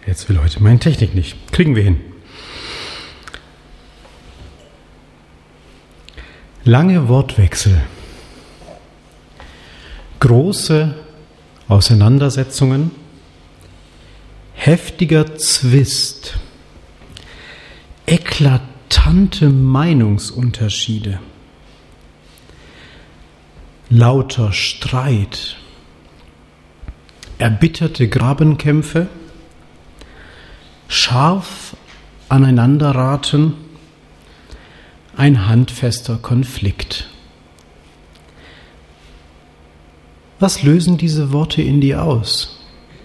Jetzt will heute meine Technik nicht. Kriegen wir hin. Lange Wortwechsel. Große Auseinandersetzungen. Heftiger Zwist. Eklatante Meinungsunterschiede. Lauter Streit. Erbitterte Grabenkämpfe. Scharf aneinanderraten, ein handfester Konflikt. Was lösen diese Worte in dir aus?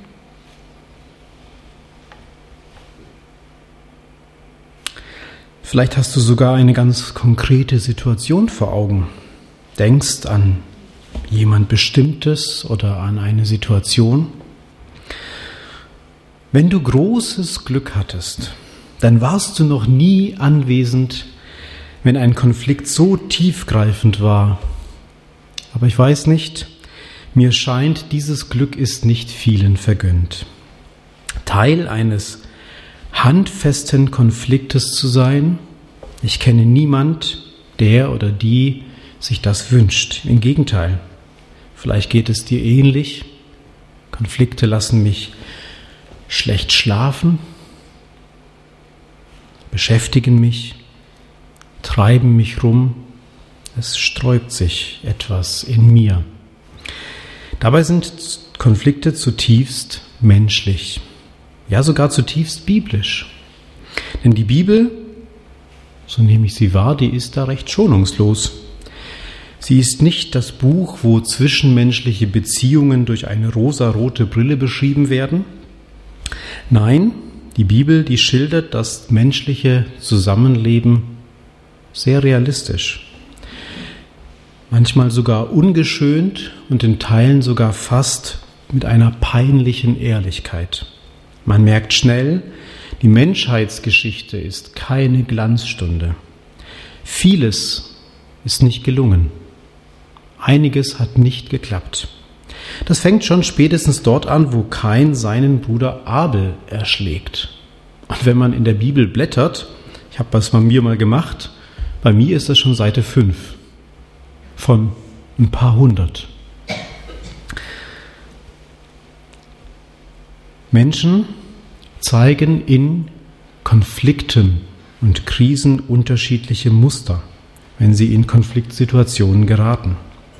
Vielleicht hast du sogar eine ganz konkrete Situation vor Augen. Denkst an jemand Bestimmtes oder an eine Situation. Wenn du großes Glück hattest, dann warst du noch nie anwesend, wenn ein Konflikt so tiefgreifend war. Aber ich weiß nicht, mir scheint, dieses Glück ist nicht vielen vergönnt. Teil eines handfesten Konfliktes zu sein, ich kenne niemand, der oder die sich das wünscht. Im Gegenteil, vielleicht geht es dir ähnlich. Konflikte lassen mich schlecht schlafen, beschäftigen mich, treiben mich rum. Es sträubt sich etwas in mir. Dabei sind Konflikte zutiefst menschlich, ja sogar zutiefst biblisch. Denn die Bibel, so nehme ich sie wahr, die ist da recht schonungslos. Sie ist nicht das Buch, wo zwischenmenschliche Beziehungen durch eine rosarote Brille beschrieben werden. Nein, die Bibel, die schildert das menschliche Zusammenleben sehr realistisch. Manchmal sogar ungeschönt und in Teilen sogar fast mit einer peinlichen Ehrlichkeit. Man merkt schnell, die Menschheitsgeschichte ist keine Glanzstunde. Vieles ist nicht gelungen. Einiges hat nicht geklappt. Das fängt schon spätestens dort an, wo Kain seinen Bruder Abel erschlägt. Und wenn man in der Bibel blättert, ich habe das bei mir mal gemacht, bei mir ist das schon Seite 5 von ein paar hundert. Menschen zeigen in Konflikten und Krisen unterschiedliche Muster, wenn sie in Konfliktsituationen geraten.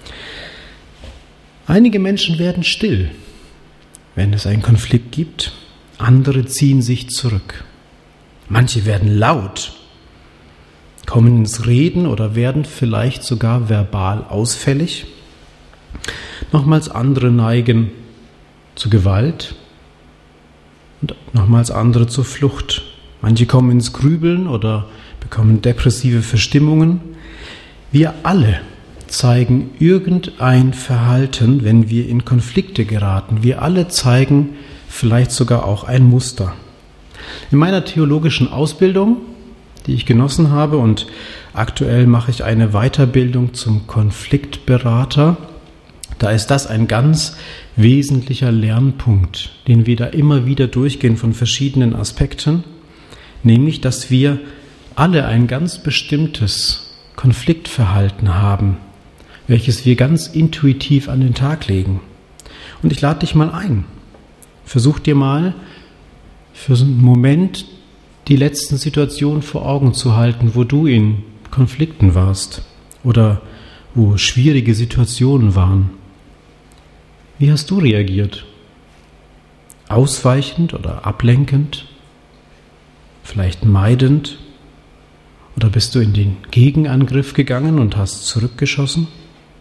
Einige Menschen werden still, wenn es einen Konflikt gibt. Andere ziehen sich zurück. Manche werden laut, kommen ins Reden oder werden vielleicht sogar verbal ausfällig. Nochmals andere neigen zu Gewalt und nochmals andere zur Flucht. Manche kommen ins Grübeln oder bekommen depressive Verstimmungen. Wir alle zeigen irgendein Verhalten, wenn wir in Konflikte geraten. Wir alle zeigen vielleicht sogar auch ein Muster. In meiner theologischen Ausbildung, die ich genossen habe, und aktuell mache ich eine Weiterbildung zum Konfliktberater, da ist das ein ganz wesentlicher Lernpunkt, den wir da immer wieder durchgehen von verschiedenen Aspekten, nämlich, dass wir alle ein ganz bestimmtes Konfliktverhalten haben, welches wir ganz intuitiv an den Tag legen. Und ich lade dich mal ein. Versuch dir mal für so einen Moment die letzten Situationen vor Augen zu halten, wo du in Konflikten warst oder wo schwierige Situationen waren. Wie hast du reagiert? Ausweichend oder ablenkend? Vielleicht meidend? Oder bist du in den Gegenangriff gegangen und hast zurückgeschossen?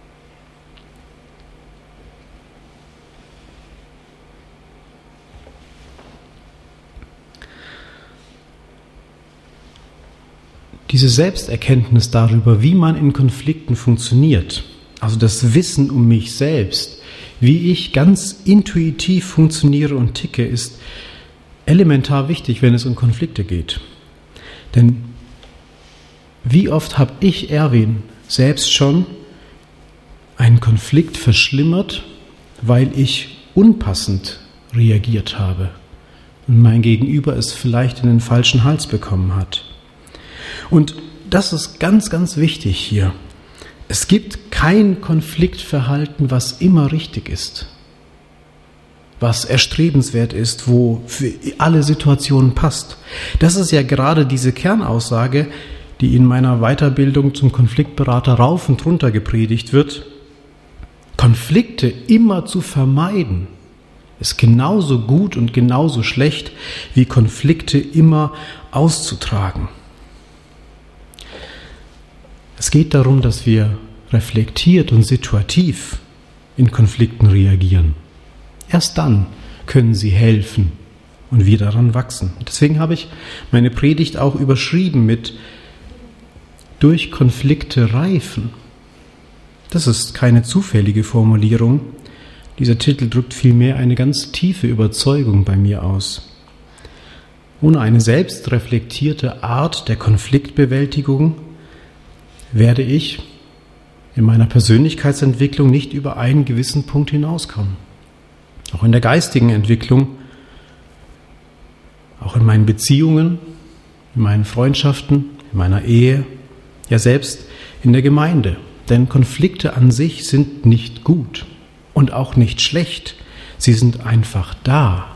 Diese Selbsterkenntnis darüber, wie man in Konflikten funktioniert, also das Wissen um mich selbst, wie ich ganz intuitiv funktioniere und ticke, ist elementar wichtig, wenn es um Konflikte geht. Denn wie oft habe ich, Erwin, selbst schon einen Konflikt verschlimmert, weil ich unpassend reagiert habe, und mein Gegenüber es vielleicht in den falschen Hals bekommen hat. Und das ist ganz, ganz wichtig hier. Es gibt kein Konfliktverhalten, was immer richtig ist, was erstrebenswert ist, wo für alle Situationen passt. Das ist ja gerade diese Kernaussage, die in meiner Weiterbildung zum Konfliktberater rauf und runter gepredigt wird. Konflikte immer zu vermeiden, ist genauso gut und genauso schlecht, wie Konflikte immer auszutragen. Es geht darum, dass wir reflektiert und situativ in Konflikten reagieren. Erst dann können sie helfen und wir daran wachsen. Deswegen habe ich meine Predigt auch überschrieben mit durch Konflikte reifen. Das ist keine zufällige Formulierung. Dieser Titel drückt vielmehr eine ganz tiefe Überzeugung bei mir aus. Ohne eine selbstreflektierte Art der Konfliktbewältigung werde ich in meiner Persönlichkeitsentwicklung nicht über einen gewissen Punkt hinauskommen. Auch in der geistigen Entwicklung, auch in meinen Beziehungen, in meinen Freundschaften, in meiner Ehe, ja selbst in der Gemeinde. Denn Konflikte an sich sind nicht gut und auch nicht schlecht. Sie sind einfach da.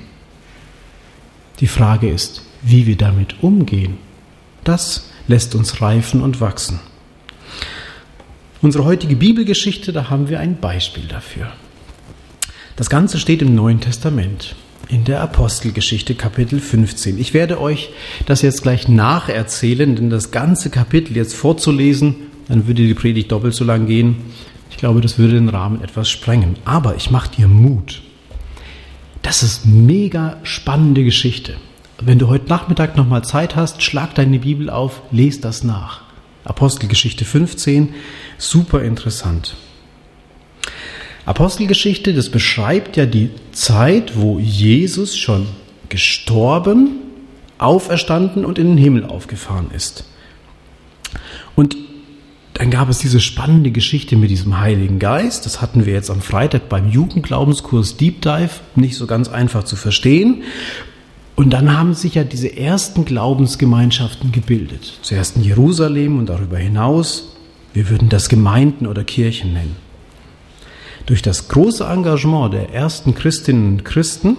Die Frage ist, wie wir damit umgehen. Das lässt uns reifen und wachsen. Unsere heutige Bibelgeschichte, da haben wir ein Beispiel dafür. Das Ganze steht im Neuen Testament, in der Apostelgeschichte Kapitel 15. Ich werde euch das jetzt gleich nacherzählen, denn das ganze Kapitel jetzt vorzulesen, dann würde die Predigt doppelt so lang gehen. Ich glaube, das würde den Rahmen etwas sprengen. Aber ich mache dir Mut. Das ist mega spannende Geschichte. Wenn du heute Nachmittag nochmal Zeit hast, schlag deine Bibel auf, lese das nach. Apostelgeschichte 15, super interessant. Apostelgeschichte, das beschreibt ja die Zeit, wo Jesus schon gestorben, auferstanden und in den Himmel aufgefahren ist. Und dann gab es diese spannende Geschichte mit diesem Heiligen Geist. Das hatten wir jetzt am Freitag beim Jugendglaubenskurs Deep Dive, nicht so ganz einfach zu verstehen. Und dann haben sich ja diese ersten Glaubensgemeinschaften gebildet. Zuerst in Jerusalem und darüber hinaus. Wir würden das Gemeinden oder Kirchen nennen. Durch das große Engagement der ersten Christinnen und Christen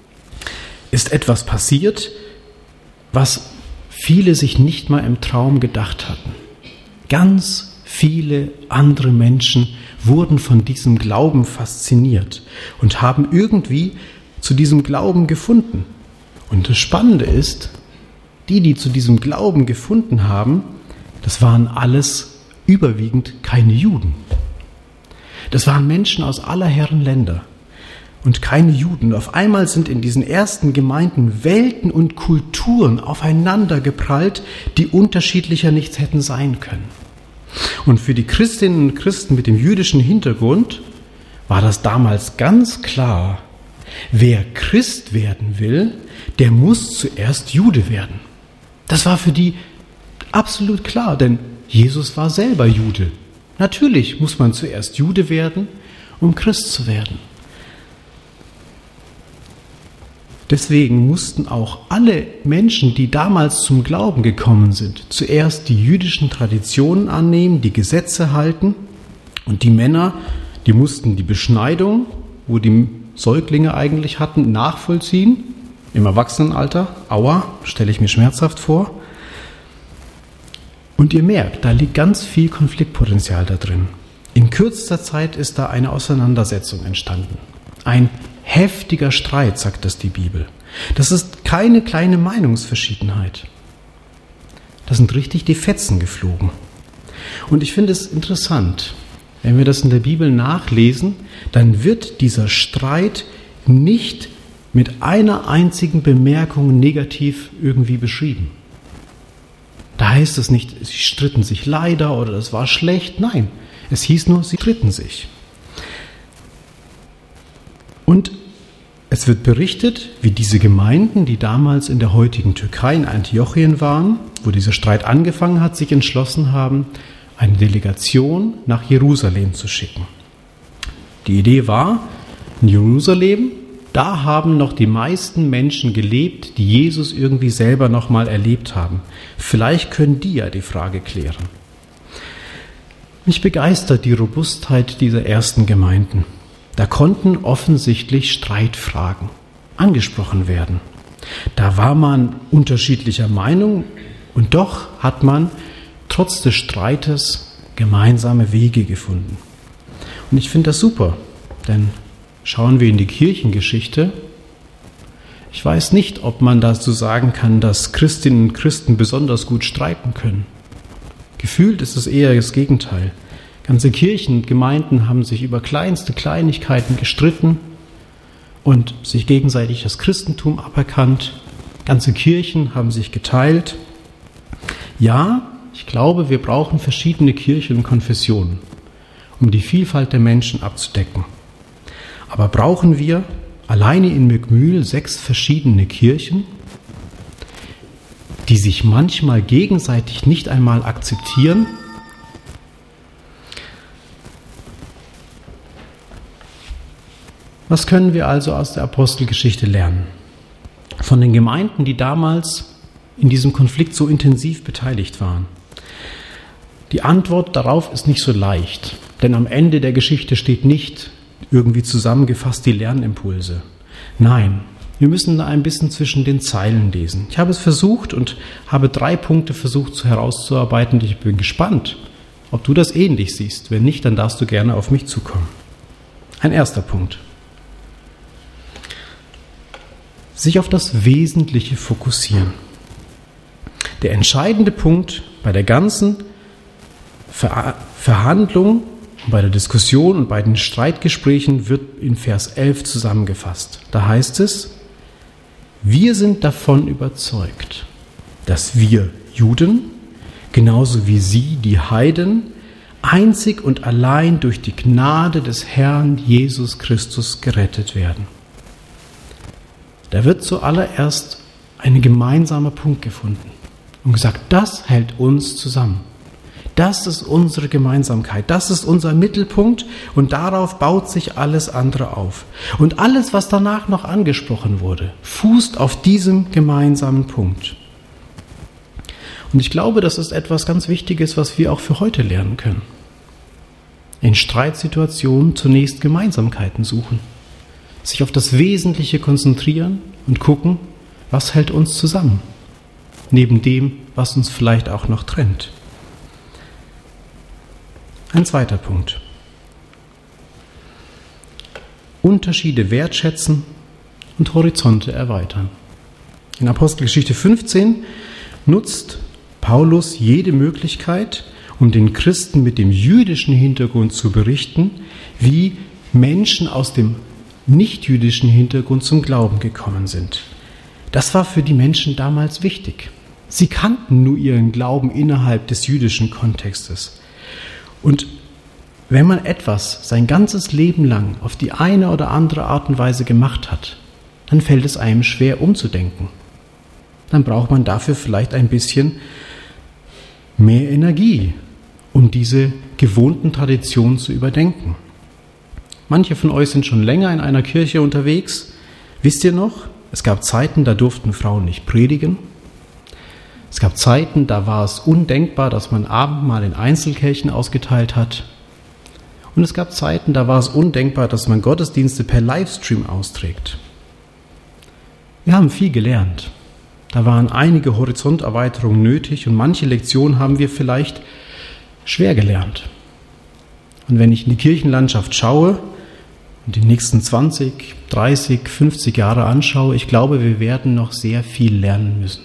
ist etwas passiert, was viele sich nicht mal im Traum gedacht hatten. Ganz viele andere Menschen wurden von diesem Glauben fasziniert und haben irgendwie zu diesem Glauben gefunden. Und das Spannende ist, die zu diesem Glauben gefunden haben, das waren alles überwiegend keine Juden. Das waren Menschen aus aller Herren Länder und keine Juden. Auf einmal sind in diesen ersten Gemeinden Welten und Kulturen aufeinander geprallt, die unterschiedlicher nicht hätten sein können. Und für die Christinnen und Christen mit dem jüdischen Hintergrund war das damals ganz klar: Wer Christ werden will, der muss zuerst Jude werden. Das war für die absolut klar, denn Jesus war selber Jude. Natürlich muss man zuerst Jude werden, um Christ zu werden. Deswegen mussten auch alle Menschen, die damals zum Glauben gekommen sind, zuerst die jüdischen Traditionen annehmen, die Gesetze halten. Und die Männer, die mussten die Beschneidung, wo die Säuglinge eigentlich hatten, nachvollziehen. Im Erwachsenenalter. Aua, stelle ich mir schmerzhaft vor. Und ihr merkt, da liegt ganz viel Konfliktpotenzial da drin. In kürzester Zeit ist da eine Auseinandersetzung entstanden. Ein heftiger Streit, sagt das die Bibel. Das ist keine kleine Meinungsverschiedenheit. Da sind richtig die Fetzen geflogen. Und ich finde es interessant, wenn wir das in der Bibel nachlesen, dann wird dieser Streit nicht mit einer einzigen Bemerkung negativ irgendwie beschrieben. Da heißt es nicht, sie stritten sich leider oder das war schlecht. Nein, es hieß nur, sie stritten sich. Und es wird berichtet, wie diese Gemeinden, die damals in der heutigen Türkei, in Antiochien waren, wo dieser Streit angefangen hat, sich entschlossen haben, eine Delegation nach Jerusalem zu schicken. Die Idee war, in Jerusalem, da haben noch die meisten Menschen gelebt, die Jesus irgendwie selber noch mal erlebt haben. Vielleicht können die ja die Frage klären. Mich begeistert die Robustheit dieser ersten Gemeinden. Da konnten offensichtlich Streitfragen angesprochen werden. Da war man unterschiedlicher Meinung und doch hat man trotz des Streites gemeinsame Wege gefunden. Und ich finde das super, denn schauen wir in die Kirchengeschichte. Ich weiß nicht, ob man dazu sagen kann, dass Christinnen und Christen besonders gut streiten können. Gefühlt ist es eher das Gegenteil. Ganze Kirchen und Gemeinden haben sich über kleinste Kleinigkeiten gestritten und sich gegenseitig das Christentum aberkannt. Ganze Kirchen haben sich geteilt. Ja, ich glaube, wir brauchen verschiedene Kirchen und Konfessionen, um die Vielfalt der Menschen abzudecken. Aber brauchen wir alleine in Mückmühl 6 verschiedene Kirchen, die sich manchmal gegenseitig nicht einmal akzeptieren? Was können wir also aus der Apostelgeschichte lernen? Von den Gemeinden, die damals in diesem Konflikt so intensiv beteiligt waren. Die Antwort darauf ist nicht so leicht, denn am Ende der Geschichte steht nicht irgendwie zusammengefasst die Lernimpulse. Nein, wir müssen da ein bisschen zwischen den Zeilen lesen. Ich habe es versucht und habe 3 Punkte versucht herauszuarbeiten. Ich bin gespannt, ob du das ähnlich siehst. Wenn nicht, dann darfst du gerne auf mich zukommen. Ein erster Punkt. Sich auf das Wesentliche fokussieren. Der entscheidende Punkt bei der ganzen Verhandlung, bei der Diskussion und bei den Streitgesprächen wird in Vers 11 zusammengefasst. Da heißt es, wir sind davon überzeugt, dass wir Juden, genauso wie sie, die Heiden, einzig und allein durch die Gnade des Herrn Jesus Christus gerettet werden. Da wird zuallererst ein gemeinsamer Punkt gefunden und gesagt, das hält uns zusammen. Das ist unsere Gemeinsamkeit, das ist unser Mittelpunkt und darauf baut sich alles andere auf. Und alles, was danach noch angesprochen wurde, fußt auf diesem gemeinsamen Punkt. Und ich glaube, das ist etwas ganz Wichtiges, was wir auch für heute lernen können. In Streitsituationen zunächst Gemeinsamkeiten suchen, sich auf das Wesentliche konzentrieren und gucken, was hält uns zusammen, neben dem, was uns vielleicht auch noch trennt. Ein zweiter Punkt. Unterschiede wertschätzen und Horizonte erweitern. In Apostelgeschichte 15 nutzt Paulus jede Möglichkeit, um den Christen mit dem jüdischen Hintergrund zu berichten, wie Menschen aus dem nicht-jüdischen Hintergrund zum Glauben gekommen sind. Das war für die Menschen damals wichtig. Sie kannten nur ihren Glauben innerhalb des jüdischen Kontextes. Und wenn man etwas sein ganzes Leben lang auf die eine oder andere Art und Weise gemacht hat, dann fällt es einem schwer umzudenken. Dann braucht man dafür vielleicht ein bisschen mehr Energie, um diese gewohnten Traditionen zu überdenken. Manche von euch sind schon länger in einer Kirche unterwegs. Wisst ihr noch, es gab Zeiten, da durften Frauen nicht predigen. Es gab Zeiten, da war es undenkbar, dass man Abendmahl in Einzelkirchen ausgeteilt hat. Und es gab Zeiten, da war es undenkbar, dass man Gottesdienste per Livestream austrägt. Wir haben viel gelernt. Da waren einige Horizonterweiterungen nötig und manche Lektionen haben wir vielleicht schwer gelernt. Und wenn ich in die Kirchenlandschaft schaue und die nächsten 20, 30, 50 Jahre anschaue, ich glaube, wir werden noch sehr viel lernen müssen.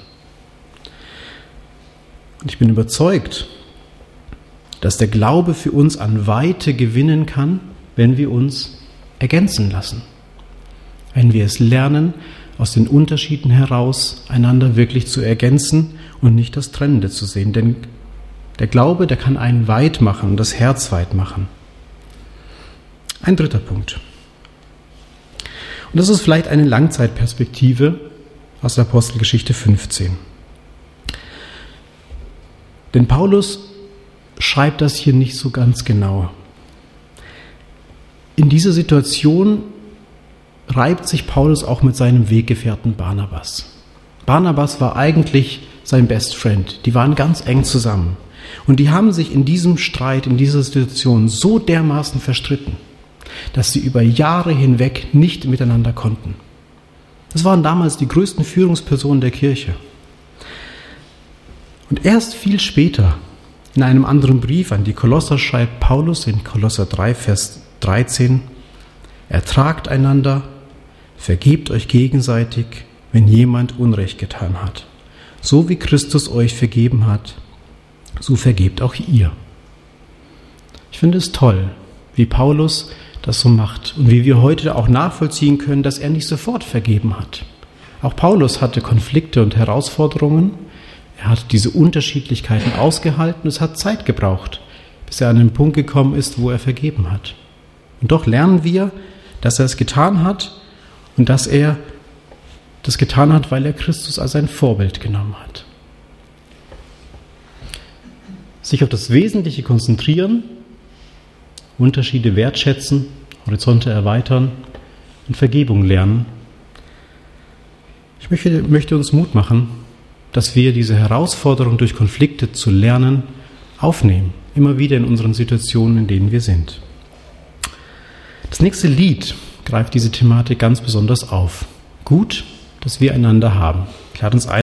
Und ich bin überzeugt, dass der Glaube für uns an Weite gewinnen kann, wenn wir uns ergänzen lassen. Wenn wir es lernen, aus den Unterschieden heraus einander wirklich zu ergänzen und nicht das Trennende zu sehen. Denn der Glaube, der kann einen weit machen und das Herz weit machen. Ein dritter Punkt. Und das ist vielleicht eine Langzeitperspektive aus der Apostelgeschichte 15. Denn Paulus schreibt das hier nicht so ganz genau. In dieser Situation reibt sich Paulus auch mit seinem Weggefährten Barnabas. Barnabas war eigentlich sein Best Friend. Die waren ganz eng zusammen. Und die haben sich in diesem Streit, in dieser Situation so dermaßen verstritten, dass sie über Jahre hinweg nicht miteinander konnten. Das waren damals die größten Führungspersonen der Kirche. Und erst viel später, in einem anderen Brief an die Kolosser, schreibt Paulus in Kolosser 3, Vers 13, ertragt einander, vergebt euch gegenseitig, wenn jemand Unrecht getan hat. So wie Christus euch vergeben hat, so vergebt auch ihr. Ich finde es toll, wie Paulus das so macht und wie wir heute auch nachvollziehen können, dass er nicht sofort vergeben hat. Auch Paulus hatte Konflikte und Herausforderungen. Er hat diese Unterschiedlichkeiten ausgehalten. Es hat Zeit gebraucht, bis er an den Punkt gekommen ist, wo er vergeben hat. Und doch lernen wir, dass er es getan hat und dass er das getan hat, weil er Christus als ein Vorbild genommen hat. Sich auf das Wesentliche konzentrieren, Unterschiede wertschätzen, Horizonte erweitern und Vergebung lernen. Ich möchte uns Mut machen, dass wir diese Herausforderung durch Konflikte zu lernen, aufnehmen, immer wieder in unseren Situationen, in denen wir sind. Das nächste Lied greift diese Thematik ganz besonders auf. Gut, dass wir einander haben. Ich lade uns ein,